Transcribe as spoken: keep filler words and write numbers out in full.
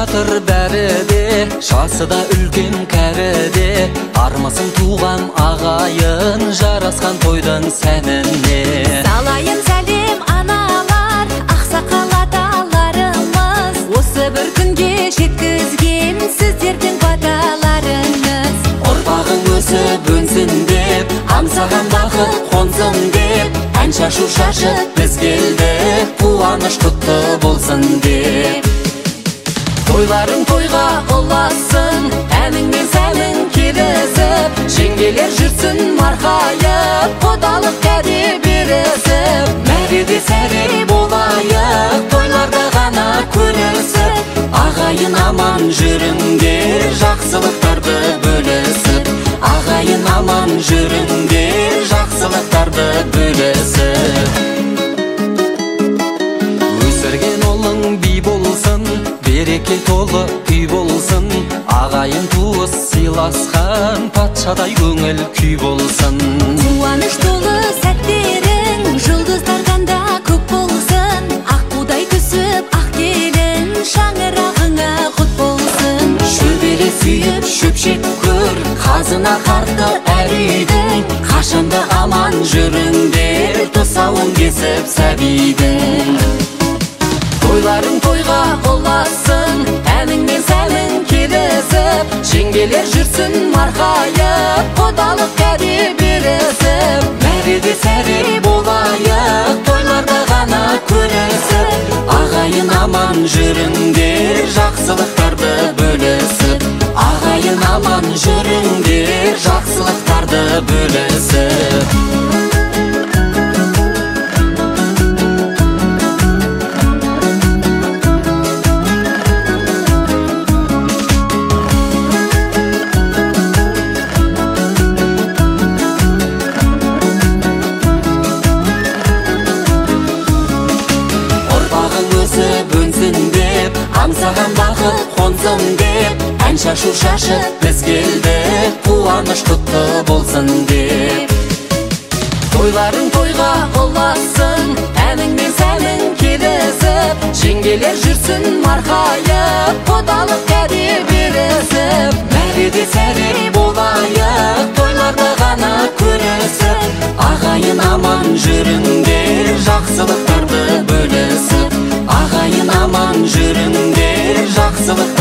жатыр бәрі де, жасы да үлкен кәрі де, армысың туған ағайын, жарасқан тойдың сәніне. Салайын сәлем аналар, ақсақал аталарымыз, осы бір күнге жеткізген сіздердің баталарыңыз. Ұрпағың өсіп өнсін деп, аңсаған бақыт қонсын деп, ән шашу шашып біз келдік, қуаныш құтты болсын деп. Тойларың тойға ұласын, әніңмен сәнің келісіп, жеңгелер жүрсін марқайып, құдалық кәде берісіп. Мәреде сәре болайық, тойларда ғана көрісіп, ағайын аман жүріңдер, жақсылықтарды бөлісіп. Ағайын аман жүріңдер, жақсылықтарды бөлісіп. Өсірген ұлың би болсын, береке толы күй болсын, ағайын туыс сыйласқан, патшадай көңіл күй болсын. Қуаныш толы сәттерің жұлдыздардан да көк болсын, ақ будай түсіп ақ келін, шаңырағыңа құт болсын. Шөбере сүйіп шөпшек көр, қазына қарты әр үйдің, қашанда аман жүріңдер, тұсауын кесіп сәбидің. Тойларың тойға ұласын, әніңмен сәнің келісіп, жеңгелер жүрсін марқайып, құдалық кәде берісіп. Мәреде сәре болайық, тойларда ғана көрісіп, ағайын аман жүріңдер, жақсылықтарды бөлісіп. Ағайын аман жүріңдер, жақсылықтарды бөлісіп. Аңсаған бақыт қонсын деп, ән шашу шашып біз келдік, қуаныш құтты болсын деп. Тойларың тойға ұласын, әніңмен сәнің келісіп, жеңгелер жүрсін марқайып, құдалық кәде берісіп. Мәреде сәре болайық, тойларда ғана көрісіп, ағайын аман жүріңдер, жақсылықтарды бөлісіп. Ағайын аман жүріңдер, жақсылық